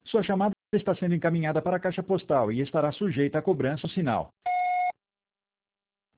Sua chamada está sendo encaminhada para a caixa postal e estará sujeita à cobrança no sinal.